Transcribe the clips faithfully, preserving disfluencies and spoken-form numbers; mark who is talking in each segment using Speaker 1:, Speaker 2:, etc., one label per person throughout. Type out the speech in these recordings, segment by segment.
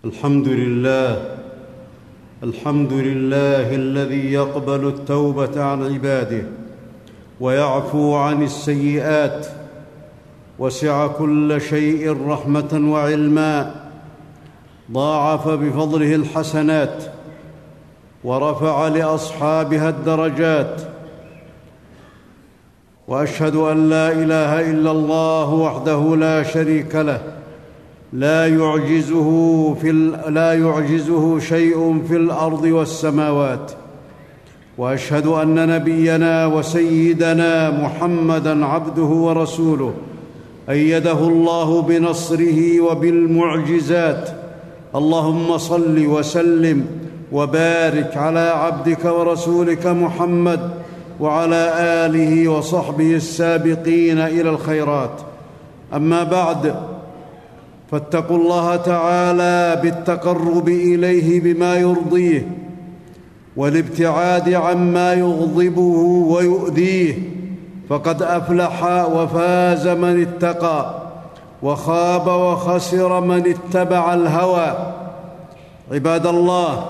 Speaker 1: الحمد لله الحمد لله الذي يقبل التوبة عن عباده ويعفو عن السيئات، وسع كل شيء رحمة وعلما، ضاعف بفضله الحسنات ورفع لأصحابها الدرجات. وأشهد أن لا إله إلا الله وحده لا شريك له، لا يعجزه في لا يعجزه شيء في الأرض والسماوات. وأشهد أن نبينا وسيدنا محمدًا عبده ورسوله، أيده الله بنصره وبالمعجزات. اللهم صل وسلم وبارك على عبدك ورسولك محمد وعلى آله وصحبه السابقين إلى الخيرات. أما بعد، فاتقوا الله تعالى بالتقرب إليه بما يرضيه والابتعاد عما يغضبه ويؤذيه، فقد أفلح وفاز من اتقى، وخاب وخسر من اتبع الهوى. عباد الله،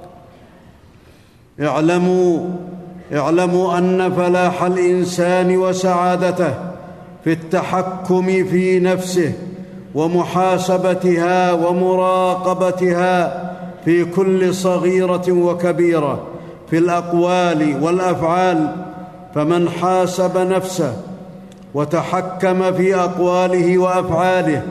Speaker 1: اعلموا اعلموا أن فلاح الإنسان وسعادته في التحكم في نفسه ومحاسبتها ومراقبتها في كل صغيرة وكبيرة، في الأقوال والأفعال. فمن حاسب نفسه وتحكم في أقواله وأفعاله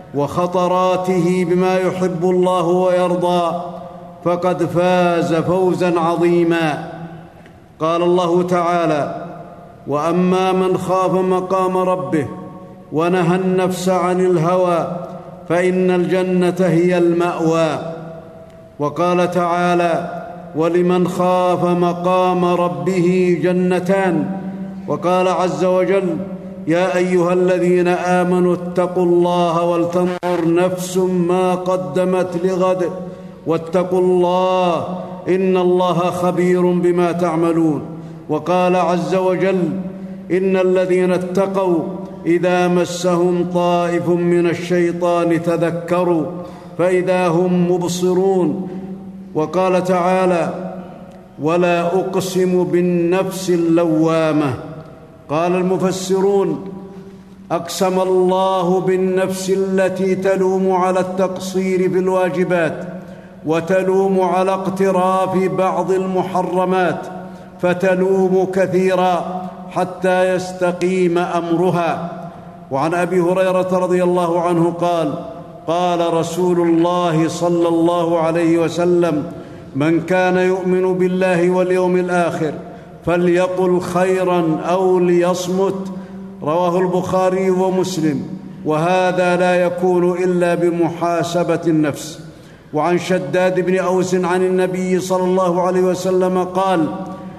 Speaker 1: وخطراته بما يحب الله ويرضى، فقد فاز فوزا عظيما. قال الله تعالى: وأما من خاف مقام ربه ونهى النفس عن الهوى فإن الجنة هي المأوى. وقال تعالى: ولمن خاف مقام ربه جنتان. وقال عز وجل: يا أيها الذين آمنوا اتقوا الله ولتنظر نفس ما قدمت لغد واتقوا الله إن الله خبير بما تعملون. وقال عز وجل: إن الذين اتقوا إذا مسهم طائف من الشيطان تذكروا فإذا هم مبصرون. وقال تعالى: ولا أقسم بالنفس اللوامة. قال المفسرون: أقسم الله بالنفس التي تلوم على التقصير في الواجبات وتلوم على اقتراف بعض المحرمات، فتلوم كثيرا حتى يستقيم أمرها. وعن أبي هريرة رضي الله عنه قال: قال رسول الله صلى الله عليه وسلم: من كان يؤمن بالله واليوم الآخر فليقل خيرا أو ليصمت. رواه البخاري ومسلم. وهذا لا يكون إلا بمحاسبة النفس. وعن شداد بن أوس عن النبي صلى الله عليه وسلم قال: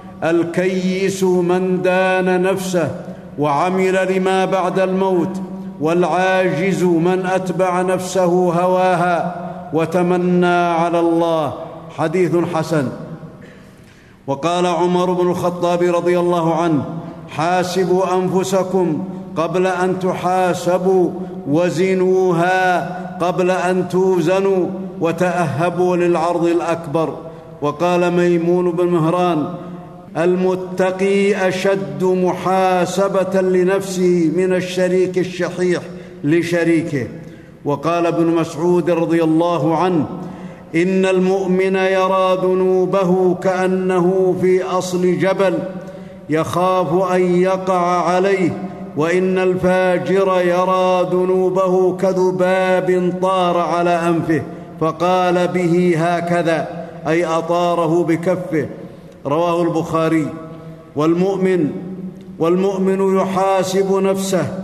Speaker 1: الكيس من دان نفسه وعمل لما بعد الموت، والعاجز من أتبع نفسه هواها وتمنى على الله. حديث حسن. وقال عمر بن الخطاب رضي الله عنه: حاسبوا أنفسكم قبل أن تحاسبوا، وزنوها قبل أن توزنوا، وتأهبوا للعرض الأكبر. وقال ميمون بن مهران: المتقي أشد محاسبة لنفسه من الشريك الشحيح لشريكه. وقال ابن مسعود رضي الله عنه: إن المؤمن يرى ذنوبه كأنه في أصل جبل يخاف أن يقع عليه، وإن الفاجر يرى ذنوبه كذباب طار على أنفه فقال به هكذا، أي أطاره بكفه. رواه البخاري. والمؤمن والمؤمن يحاسب نفسه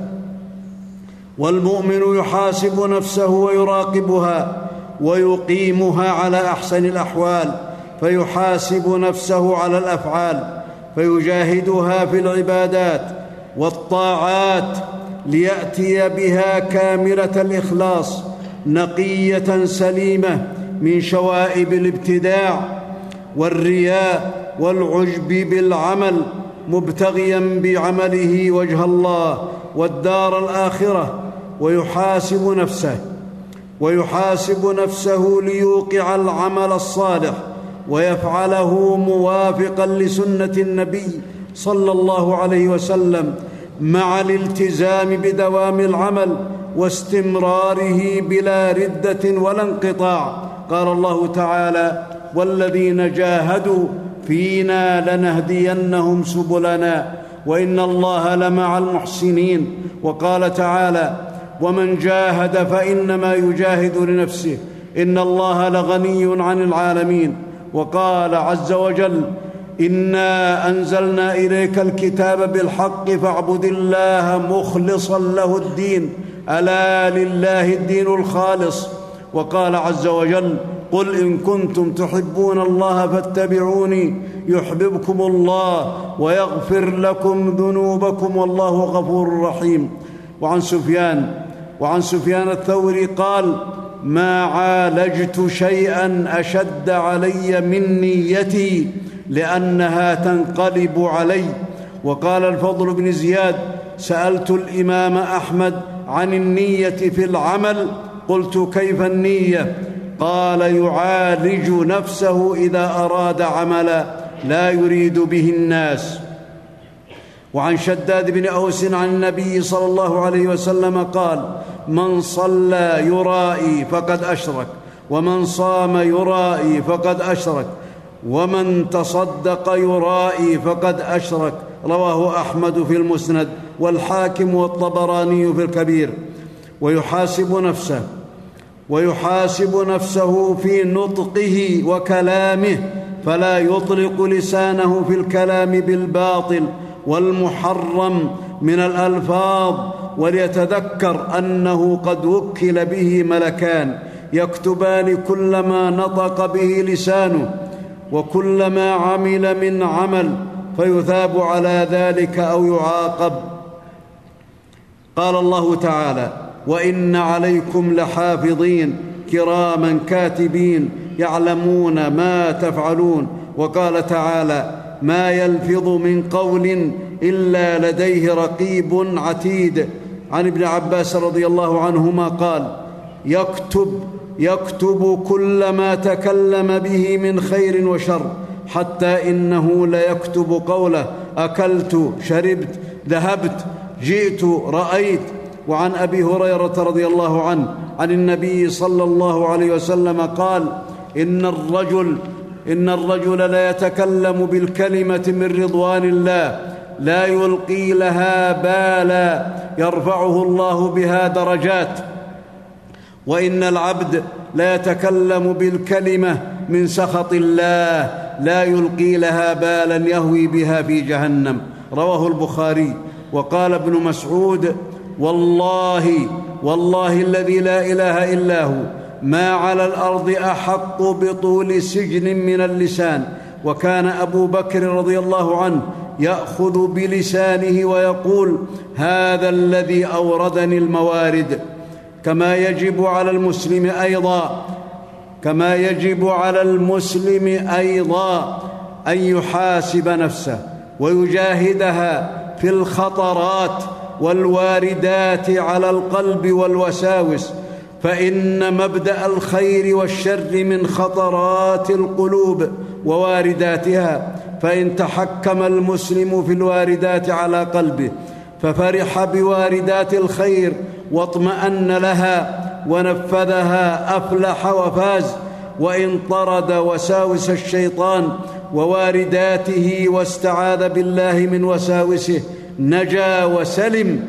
Speaker 1: والمؤمن يحاسب نفسه ويراقبها ويقيمها على أحسن الأحوال، فيحاسب نفسه على الأفعال، فيجاهدها في العبادات والطاعات ليأتي بها كاملة الإخلاص، نقية سليمة من شوائب الابتداع والرياء والعجب بالعمل، مبتغيا بعمله وجه الله والدار الآخرة. ويحاسب نفسه ويحاسب نفسه ليوقع العمل الصالح ويفعله موافقا لسنة النبي صلى الله عليه وسلم، مع الالتزام بدوام العمل واستمراره بلا ردة ولا انقطاع. قال الله تعالى: والذين جاهدوا فينا لنهدينهم سبلنا وإن الله لمع المحسنين. وقال تعالى: ومن جاهد فإنما يجاهد لنفسه إن الله لغني عن العالمين. وقال عز وجل: إنا أنزلنا إليك الكتاب بالحق فاعبد الله مخلصا له الدين ألا لله الدين الخالص. وقال عز وجل: قل إن كنتم تحبون الله فاتبعوني يحببكم الله ويغفر لكم ذنوبكم والله غفور رحيم. وعن سفيان وعن سفيان الثوري قال: ما عالجت شيئا أشد علي من نيتي لأنها تنقلب علي. وقال الفضل بن زياد: سألت الإمام أحمد عن النية في العمل، قلت: كيف النية؟ قال: يعالج نفسه إذا أراد عملا لا يريد به الناس. وعن شداد بن أوس عن النبي صلى الله عليه وسلم قال: من صلى يرائي فقد أشرك، ومن صام يرائي فقد أشرك، ومن تصدق يرائي فقد أشرك. رواه أحمد في المسند والحاكم والطبراني في الكبير. ويحاسب نفسه ويحاسب نفسه في نطقه وكلامه، فلا يطلق لسانه في الكلام بالباطل والمحرم من الألفاظ، وليتذكر أنه قد وكل به ملكان يكتبان كل ما نطق به لسانه وكل ما عمل من عمل، فيثاب على ذلك أو يعاقب. قال الله تعالى: وإن عليكم لحافظين كراما كاتبين يعلمون ما تفعلون. وقال تعالى: ما يلفظ من قول إلا لديه رقيب عتيد. عن ابن عباس رضي الله عنهما قال: يكتب يكتب كل ما تكلم به من خير وشر، حتى إنه ليكتب قوله: أكلت، شربت، ذهبت، جئت، رأيت. وعن أبي هريرة رضي الله عنه عن النبي صلى الله عليه وسلم قال: إن الرجل إن الرجل لا يتكلم بالكلمة من رضوان الله لا يلقي لها بالا يرفعه الله بها درجات، وإن العبد لا يتكلم بالكلمة من سخط الله لا يلقي لها بالا يهوي بها في جهنم. رواه البخاري. وقال ابن مسعود: والله والله الذي لا إله إلا هو ما على الأرض أحق بطول سجن من اللسان. وكان أبو بكر رضي الله عنه يأخذ بلسانه ويقول: هذا الذي أوردني الموارد. كما يجب على المسلم أيضا كما يجب على المسلم أيضا أن يحاسب نفسه ويجاهدها في الخطرات والواردات على القلب والوساوس، فإن مبدأ الخير والشر من خطرات القلوب ووارداتها. فإن تحكم المسلم في الواردات على قلبه ففرح بواردات الخير واطمأن لها ونفذها أفلح وفاز. وإن طرد وساوس الشيطان ووارداته واستعاذ بالله من وساوسه نجا وسلم.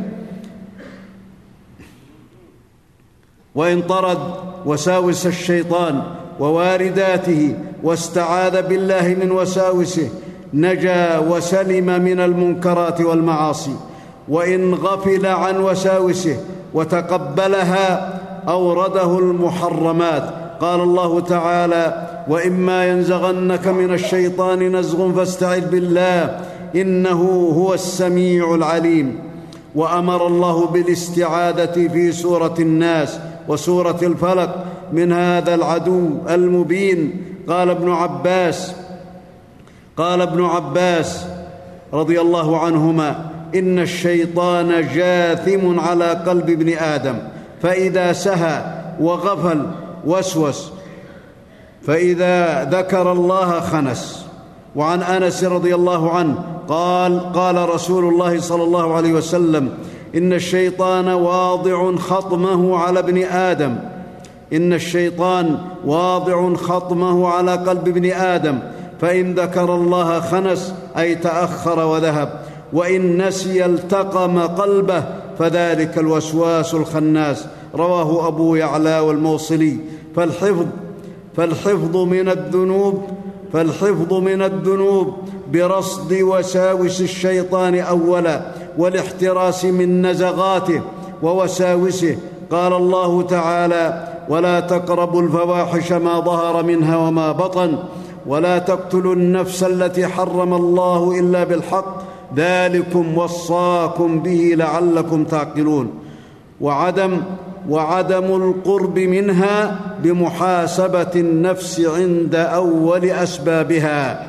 Speaker 1: وإن طرد وساوس الشيطان ووارداته واستعاذ بالله من وساوسه نجا وسلم من المنكرات والمعاصي. وإن غفل عن وساوسه وتقبلها أورده المحرمات. قال الله تعالى: وإما ينزغنك من الشيطان نزغ فاستعذ بالله إنه هو السميع العليم. وأمر الله بالاستعاذة في سورة الناس وسورة الفلق من هذا العدو المبين. قال ابن عباس قال ابن عباس رضي الله عنهما: إن الشيطان جاثم على قلب ابن آدم، فإذا سهى وغفل وسوس، فإذا ذكر الله خنس. وعن أنس رضي الله عنه قال قال رسول الله صلى الله عليه وسلم: إن الشيطان واضع خطمه على ابن آدم إن الشيطان واضع خطمه على قلب ابن آدم، فإن ذكر الله خنس، أي تأخر وذهب، وإن نسي التقم قلبه، فذلك الوسواس الخناس. رواه أبو يعلى والموصلي. فالحفظ فالحفظ من الذنوب فالحفظ من الذنوب برصد وساوس الشيطان أولا، والاحتراس من نزغاته ووساوسه. قال الله تعالى: ولا تقربوا الفواحش ما ظهر منها وما بطن، ولا تقتلوا النفس التي حرم الله إلا بالحق، ذلكم وصاكم به لعلكم تعقلون. وعدم وعدم القرب منها بمحاسبة النفس عند أول أسبابها.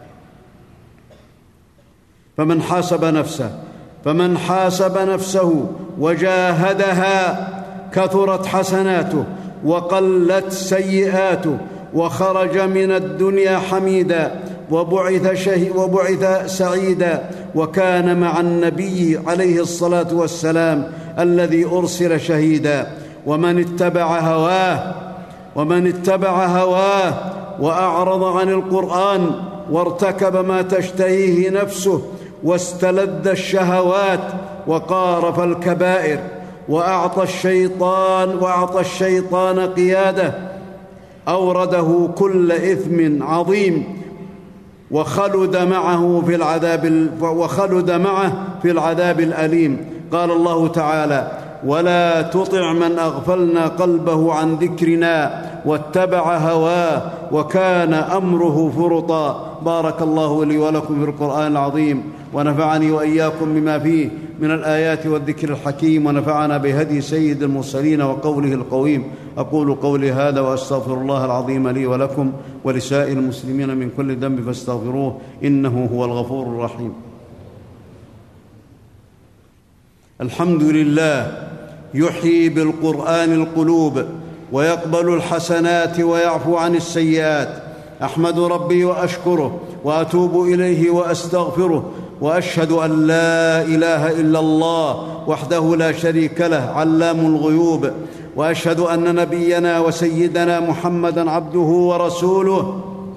Speaker 1: فمن حاسب نفسه فمن حاسب نفسه وجاهدها كثرت حسناته وقلت سيئاته، وخرج من الدنيا حميدا وبعث, شهي وبعث سعيدا، وكان مع النبي عليه الصلاة والسلام الذي أرسل شهيدا. ومن اتبع هواه ومن اتبع هواه وأعرض عن القرآن وارتكب ما تشتهيه نفسه واستلذ الشهوات وقارف الكبائر وأعطى الشيطان وأعطى الشيطان قياده، أورده كل إثم عظيم وخلد معه في العذاب وخلد معه في العذاب الأليم. قال الله تعالى: ولا تطع من أغفلنا قلبه عن ذكرنا واتبع هواه وكان أمره فرطا. بارك الله لي ولكم في القرآن العظيم، ونفعني وإياكم بما فيه من الآيات والذكر الحكيم، ونفعنا بهدي سيد المرسلين وقوله القويم. أقول قولي هذا وأستغفر الله العظيم لي ولكم ولسائر المسلمين من كل ذنب فاستغفروه، إنه هو الغفور الرحيم. الحمد لله يحيي بالقرآن القلوب ويقبل الحسنات ويعفو عن السيئات. أحمد ربي وأشكره وأتوب إليه وأستغفره، وأشهد أن لا إله إلا الله وحده لا شريك له علام الغيوب، وأشهد أن نبينا وسيدنا محمدًا عبده ورسوله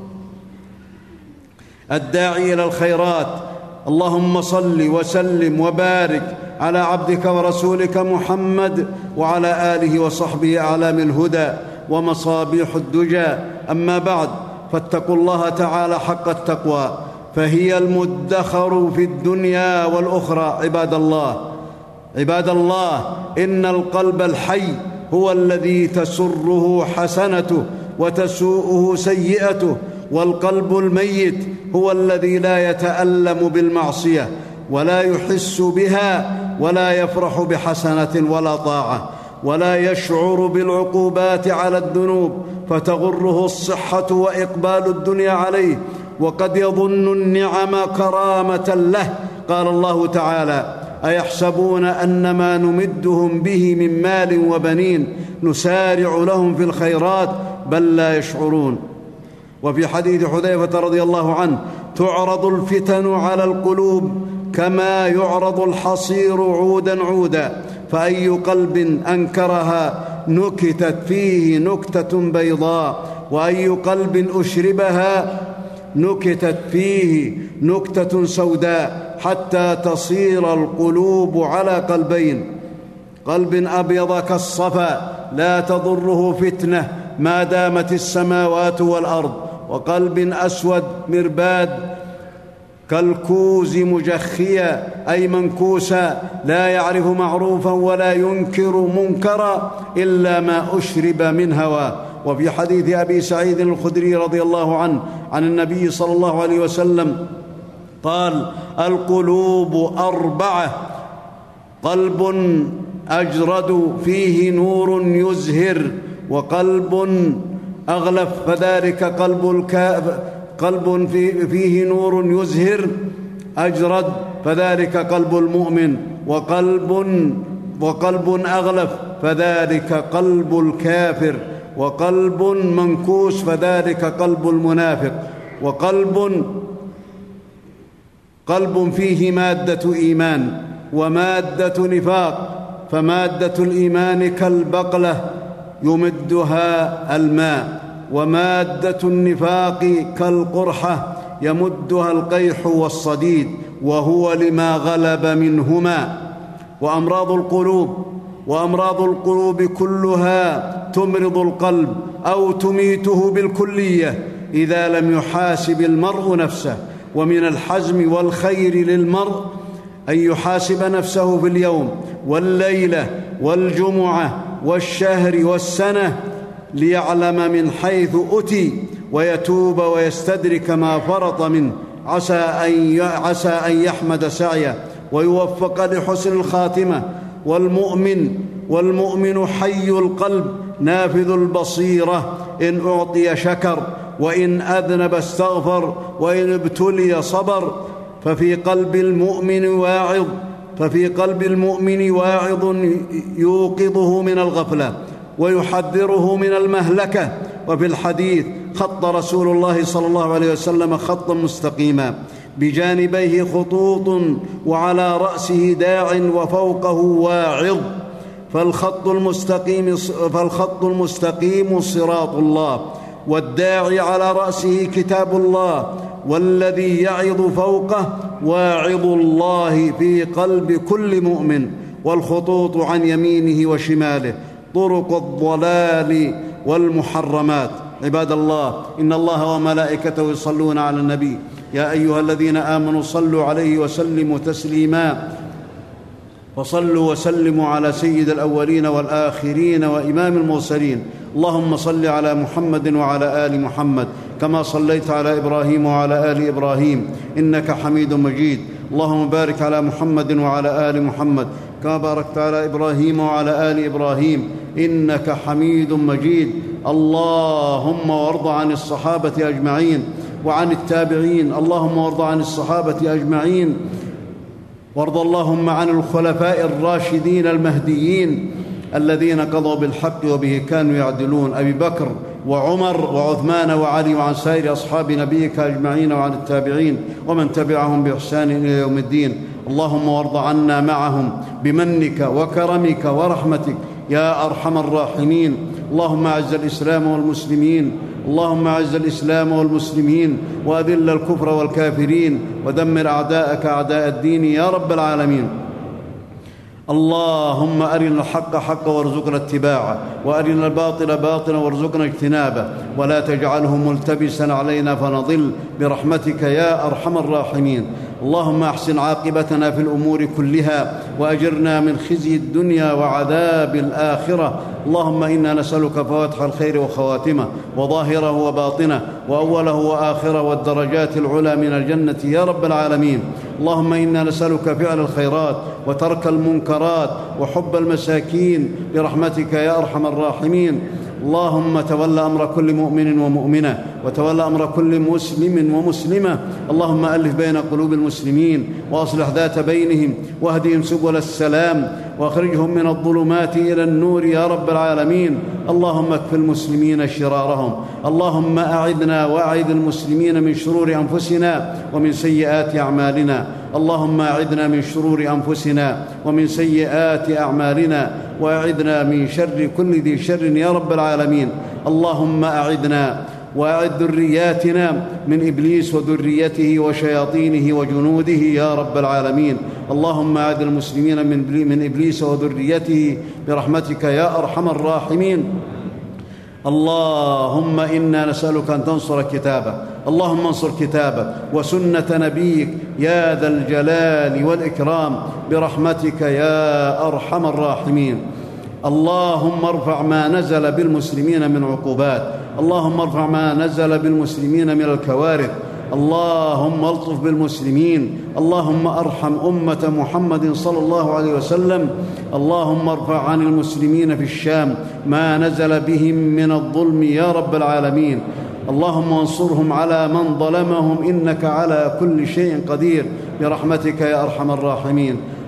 Speaker 1: الداعي إلى الخيرات. اللهم صل وسلم وبارك على عبدك ورسولك محمد وعلى آله وصحبه أعلام الهدى ومصابيح الدجى. أما بعد، فاتقوا الله تعالى حق التقوى، فهي المدخر في الدنيا والأخرى. عباد الله عباد الله إن القلب الحي هو الذي تسره حسنته وتسوءه سيئته، والقلب الميت هو الذي لا يتألم بالمعصية ولا يحس بها ولا يفرح بحسنة ولا طاعة ولا يشعر بالعقوبات على الذنوب، فتغره الصحة وإقبال الدنيا عليه، وقد يظن النعم كرامة له. قال الله تعالى: أيحسبون أن ما نمدهم به من مال وبنين نسارع لهم في الخيرات بل لا يشعرون. وفي حديث حذيفة رضي الله عنه: تعرض الفتن على القلوب كما يعرض الحصير عودا عودا، فأي قلب أنكرها نكتت فيه نكتة بيضاء، وأي قلب أشربها نكتت فيه نكتة سوداء، حتى تصير القلوب على قلبين: قلب أبيض كالصفا لا تضره فتنة ما دامت السماوات والأرض، وقلب أسود مرباد كالكوز مجخيا أي منكوسا لا يعرف معروفا ولا ينكر منكرا إلا ما أشرب من هواه. وفي حديث أبي سعيد الخدري رضي الله عنه عن النبي صلى الله عليه وسلم قال: القلوب أربعة: قلب أجرد فيه نور يزهر، وقلب أغلف فذلك قلب الكافر، قلب فيه نور يزهر أجرد فذلك قلب المؤمن، وقلب وقلب أغلف فذلك قلب الكافر، وقلب منكوس فذلك قلب المنافق، وقلب قلب فيه مادة إيمان ومادة نفاق، فمادة الإيمان كالبقلة يمدها الماء، ومادة النفاق كالقرحة يمدها القيح والصديد، وهو لما غلب منهما. وأمراض القلوب وأمراض القلوب كلها تمرض القلب أو تميته بالكلية إذا لم يحاسب المرء نفسه. ومن الحزم والخير للمرء أن يحاسب نفسه في اليوم والليلة والجمعة والشهر والسنة ليعلم من حيث أتي ويتوب ويستدرك ما فرط منه، عسى أن عسى أن يحمد سعيه ويوفق لحسن الخاتمة. والمؤمن والمؤمن حي القلب نافذ البصيرة، إن أعطي شكر، وإن أذنب استغفر، وإن ابتلي صبر. ففي قلب المؤمن واعظ ففي قلب المؤمن واعظ يوقظه من الغفلة ويحذره من المهلكة. وفي الحديث: خط رسول الله صلى الله عليه وسلم خطا مستقيما بجانبيه خطوط وعلى رأسه داع وفوقه واعظ. فالخط المستقيم فالخط المستقيم صراط الله، والداعي على رأسه كتاب الله، والذي يعظ فوقه واعظ الله في قلب كل مؤمن. والخطوط عن يمينه وشماله طرق الضلال والمحرمات. عباد الله، إن الله وملائكته يصلون على النبي، يا أيها الذين آمنوا صلوا عليه وسلموا تسليما. وصلوا وسلموا على سيد الأولين والآخرين وإمام المرسلين. اللهم صل على محمد وعلى آل محمد كما صليت على إبراهيم وعلى آل إبراهيم إنك حميد مجيد. اللهم بارك على محمد وعلى آل محمد كما باركت على إبراهيم وعلى آل إبراهيم إنك حميد مجيد. اللهم وارض عن الصحابة أجمعين وعن التابعين. اللهم وارض عن الصحابة أجمعين، وارض اللهم عن الخلفاء الراشدين المهديين الذين قضوا بالحق وبه كانوا يعدلون، أبي بكر وعمر وعثمان وعلي، وعن سائر أصحاب نبيك أجمعين، وعن التابعين ومن تبعهم بإحسان إلى يوم الدين. اللهم وارض عنا معهم بمنك وكرمك ورحمتك يا أرحم الراحمين. اللهم أعز الإسلام والمسلمين اللهم أعز الإسلام والمسلمين وأذل الكفر والكافرين ودمر أعداءك أعداء الدين يا رب العالمين. اللهم أرنا الحق حقا وارزقنا اتباعه، وأرنا الباطل باطلا وارزقنا اجتنابه، ولا تجعله ملتبسا علينا فنضل برحمتك يا أرحم الراحمين. اللهم أحسن عاقبتنا في الأمور كلها، وأجرنا من خزي الدنيا وعذاب الآخرة. اللهم إنا نسألك فواتح الخير وخواتمه، وظاهره وباطنه، وأوله وآخره، والدرجات العلى من الجنة يا رب العالمين. اللهم إنا نسألك فعل الخيرات وترك المنكرات وحب المساكين برحمتك يا أرحم الراحمين. اللهم تول أمر كل مؤمن ومؤمنة، وتول أمر كل مسلم ومسلمة. اللهم ألف بين قلوب المسلمين، وأصلح ذات بينهم، واهدهم سبل السلام، واخرجهم من الظلمات إلى النور يا رب العالمين. اللهم اكف المسلمين شرارهم. اللهم أعذنا وأعذ المسلمين من شرور أنفسنا ومن سيئات أعمالنا. اللهم أعذنا من شرور أنفسنا ومن سيئات أعمالنا، وأعذنا من شر كل ذي شر يا رب العالمين. اللهم أعذنا وأعذ ذرياتنا من إبليس وذريته وشياطينه وجنوده يا رب العالمين. اللهم أعذ المسلمين من إبليس وذريته برحمتك يا أرحم الراحمين. اللهم إنا نسألك أن تنصر كتابك. اللهم انصر كتابك وسنة نبيك يا ذا الجلال والإكرام برحمتك يا أرحم الراحمين. اللهم ارفع ما نزل بالمسلمين من عقوبات. اللهم ارفع ما نزل بالمسلمين من الكوارث. اللهم الطف بالمسلمين. اللهم ارحم أمة محمد صلى الله عليه وسلم. اللهم ارفع عن المسلمين في الشام ما نزل بهم من الظلم يا رب العالمين. اللهم انصرهم على من ظلمهم إنك على كل شيء قدير برحمتك يا أرحم الراحمين.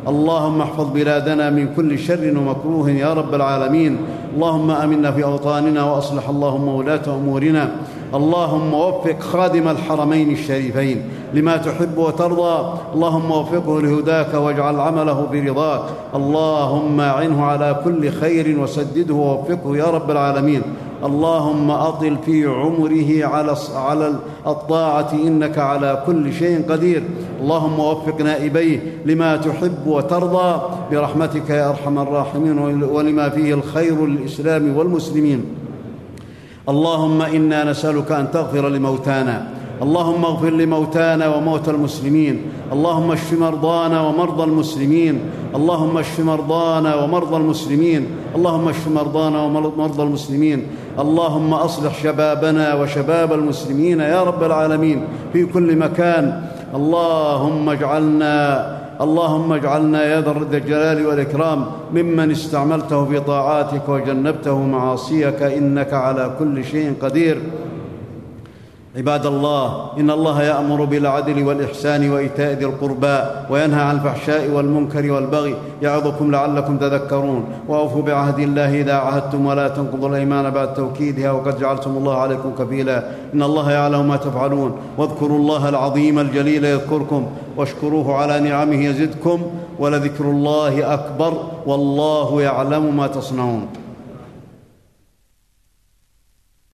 Speaker 1: اللهم احفظ بلادنا من كل شر ومكروه يا رب العالمين. اللهم آمنا في أوطاننا وأصلح اللهم ولاة أمورنا. اللهم وفق خادم الحرمين الشريفين لما تحب وترضى. اللهم وفقه لهداك واجعل عمله برضاك. اللهم أعنه على كل خير وسدده ووفقه يا رب العالمين. اللهم أطل في عمره على على الطاعة إنك على كل شيء قدير. اللهم وفق نائبيه لما تحب وترضى برحمتك يا أرحم الراحمين ولما فيه الخير للإسلام والمسلمين. اللهم إنا نسألك أن تغفر لموتانا. اللهم اغفر لموتانا وموتى المسلمين. اللهم اشف مرضانا ومرضى المسلمين. اللهم اشف مرضانا ومرضى المسلمين. اللهم اشف مرضانا ومرضى المسلمين. اللهم أصلح شبابنا وشباب المسلمين يا رب العالمين في كل مكان. اللهم اجعلنا اللهم اجعلنا يا ذا الجلال والإكرام ممن استعملته في طاعاتك وجنبته معاصيك إنك على كل شيء قدير. عباد الله، إن الله يأمر بالعدل والإحسان وإيتاء ذي القربى وينهى عن الفحشاء والمنكر والبغي يعظكم لعلكم تذكرون. وأوفوا بعهد الله إذا عاهدتم ولا تنقضوا الأيمان بعد توكيدها وقد جعلتم الله عليكم كفيلا إن الله يعلم ما تفعلون. واذكروا الله العظيم الجليل يذكركم واشكروه على نعمه يزدكم ولذكر الله أكبر والله يعلم ما تصنعون.